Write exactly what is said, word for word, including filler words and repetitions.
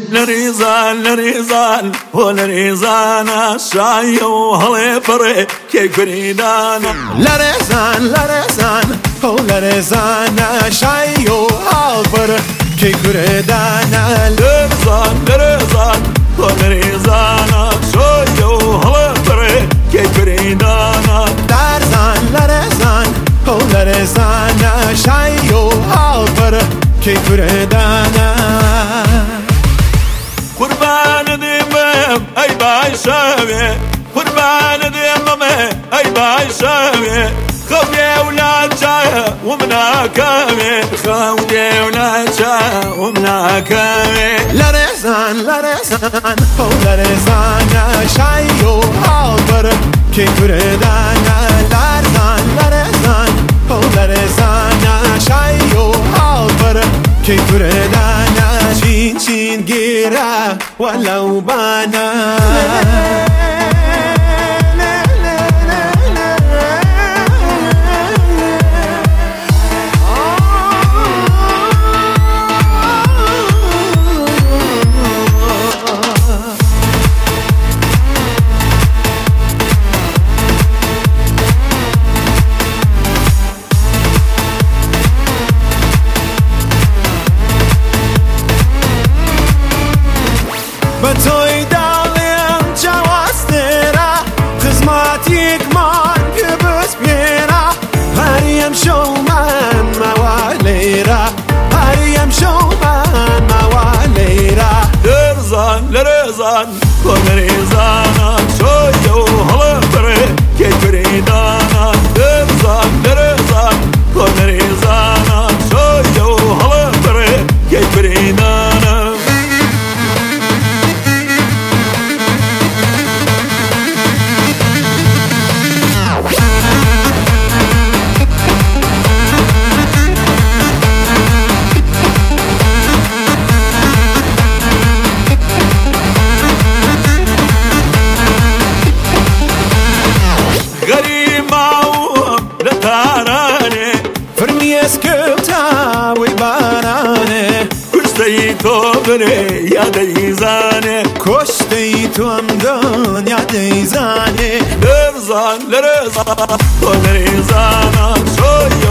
لريزان لريزان ولريزان شاي وهلي فري كي كريدانا لريزان لريزان ولريزان شاي وهلي فري كي كريدانا لريزان لريزان ولريزان شاي وهلي فري كي كريدانا لريزان لريزان ولريزان شاي وهلي فري كي كريدانا قربان ديمم اي باي شاوي قربان ديمم اي باي شاوي خوي ولاد جاي ومنا كامي خوي ولاد جاي ومنا كامي لريزان لريزان ولريزان شاي وهلي فري كي كريدانا لريزان لريزان ولريزان شاي وهلي فري كي كريدانا چین چین گیره ولو بانا بتوی دالیم جواسترا خدماتیک من کبس بیرا هریم شو من موالیرا هریم شو من موالیرا لرزان لرزان ولريزان شاي وهلي فري كي كريدانا لرزان لرزان ولريزان شاي وهلي فري كي كريدانا اسكتا ويبانانه كشتي توبني يا ديزاني كشتي تومدن يا ديزاني لرزان لرزان ولرزان شوي